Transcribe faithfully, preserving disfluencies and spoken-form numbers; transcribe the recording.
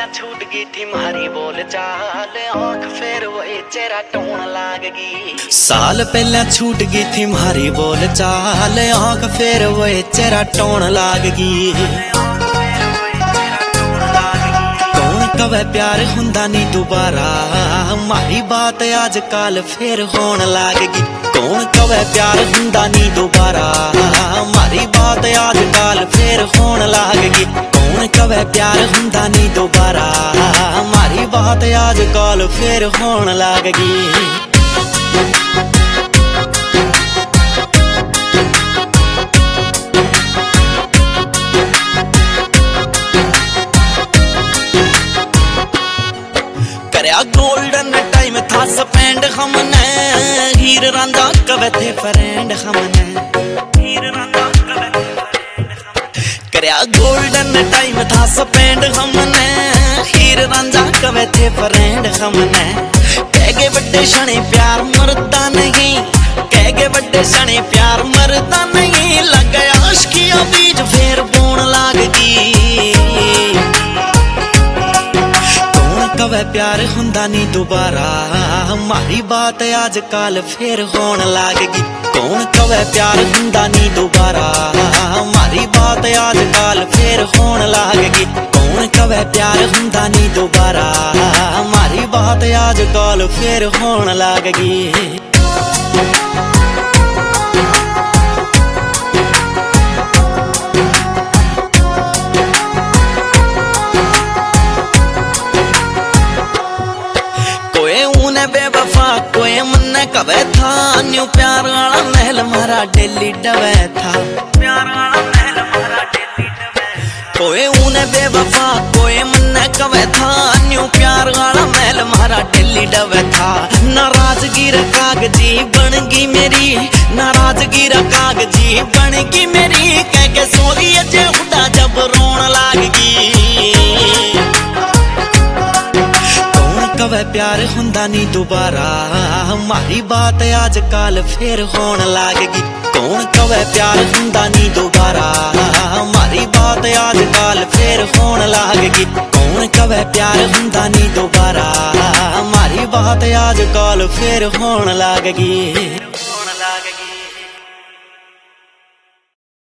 पहले छूट गई थी मारी बोल चाल, आँख फिर वही चेहरा टोन लाग गई। साल पहले छूट गई थी मारी बोल चाल, आँख फिर वही चेहरा टोन लाग गई। कौन कवे प्यार हुंदा नी दोबारा, मारी बात आज कल फिर होन लाग गई। कौन कवे प्यार हुंदा नी दोबारा, मारी बात आज कल फिर होन लाग गई। कौन कवे प्यार हुंदा नी दोबारा, मारी बात आज कल फिर होन लाग गई। गोल्डन टाइम था स्पेंड हमने, हीर रांझा कवे थे फ्रेंड हमने। हीर रांझा कवे थे फ्रेंड हमने, करया गोल्डन टाइम था स्पेंड हमने, हीर रांझा कवे थे फ्रेंड हमने। कह गए बड़े शने प्यार मरदा नहीं, कह गए बड़े शने प्यार मरदा नहीं। लग गया आशिकियां बीज फिर बोन लाग गई। कवे प्यार हुंदा नी दोबारा, मारी बात आज कल फिर होन लाग गई। कौन कवे प्यार हुंदा नी दोबारा, मारी बात आज कल फिर होन लाग गई। कौन कवे प्यार हुंदा नी दोबारा, मारी बात आज कल फिर होन लाग गई। बेवफा कोई मन कवे था, न्यू प्यार वाला महल मारा डेली डवे था। प्यार वाला महल मारा डेली डवे था। कोई ऊने बेवफा कोई मन कवे था, न्यू प्यार वाला महल मारा डेली डवे था। नाराजगी रा कागजी बन गई मेरी, नाराजगी रा कागजी बन गई मेरी। कह के सोरी जे उड़ा जब रोन लाग गई। कवे प्यार हुंदा नी दोबारा, मारी बात आज कल फिर होन लाग गई। कौन कवे प्यार हुंदा नी दोबारा, मारी बात आज कल फिर होन लाग गई। कौन कवे प्यार हुंदा नी दोबारा, मारी बात आज कल फिर होन लाग गई।